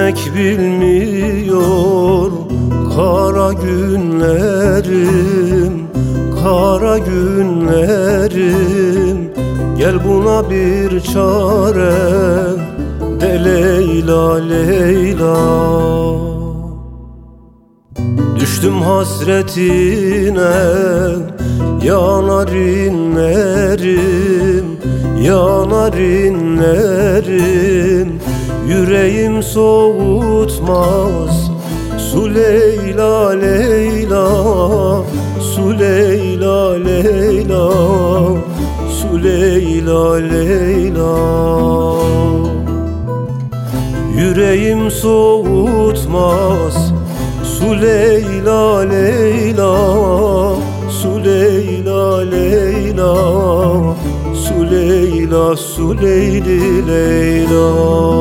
Bitmek bilmiyor kara günlerim, kara günlerim. Gel buna bir çare de Leyla, Leyla. Düştüm hasretine yanar inlerim, yanar inlerim. Yüreğim soğutmaz su Leyla, Leyla, su Leyla, Leyla, su Leyla, Leyla. Yüreğim soğutmaz su Leyla, Leyla, su Leyla, Leyla, su Leyla, su Leyli, Leyla.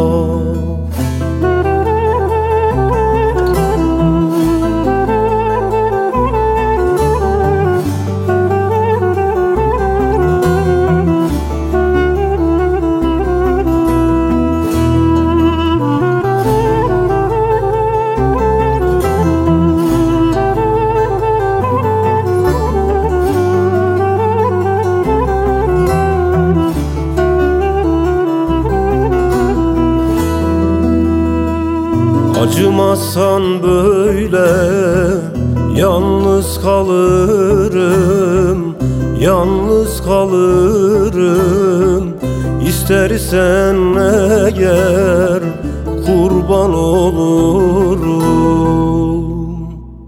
Acımazsan böyle yalnız kalırım, yalnız kalırım. İstersen eğer kurban olurum.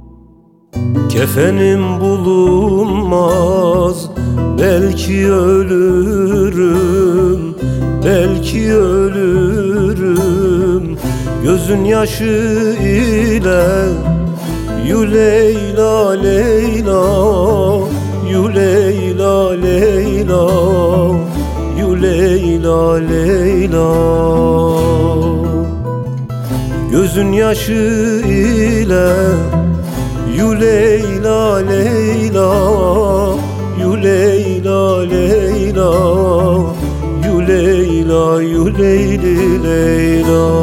Kefenim bulunmaz, belki ölürüm, belki ölürüm. Gözün yaşı ile yu Leyla, Leyla, yu Leyla, Leyla, yu Leyla, Leyla. Gözün yaşı ile yu Leyla, Leyla, yu Leyla, Leyla, yu Leyla, yu Leyli, Leyla.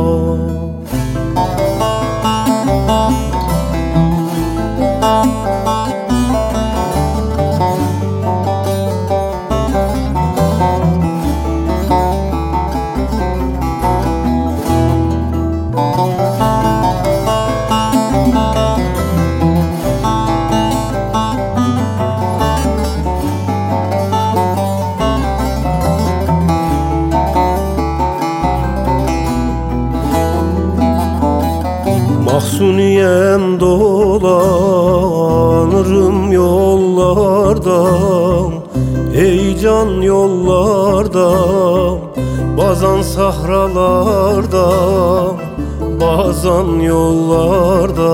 Mahzuniyem dolanırım yollarda, heyecan yollarda. Bazen sahralarda, bazen yollarda.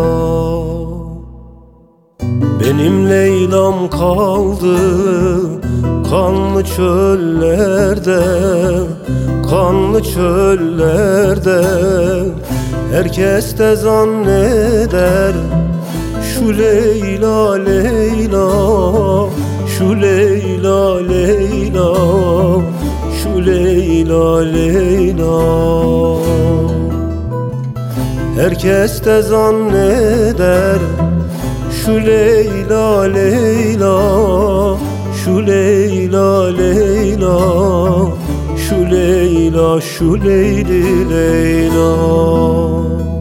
Benim Leyla'm kaldı kanlı çöllerde, kanlı çöllerde. Herkes de zanneder şu Leyla, Leyla, şu Leyla, Leyla, şu Leyla, Leyla. Herkes de zanneder şu Leyla, Leyla, şu Leyla, Leyla, şu Leyla, şu Leyli, Leyla.